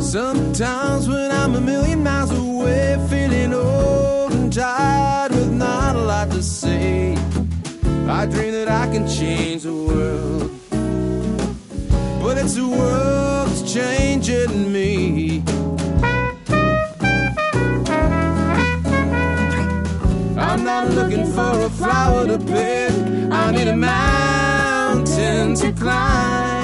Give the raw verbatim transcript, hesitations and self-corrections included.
Sometimes when I'm a million miles away, feeling old and tired with not a lot to say, I dream that I can change the world, but it's the world that's changing me. I'm not looking for a flower to pick, I need a mountain to climb.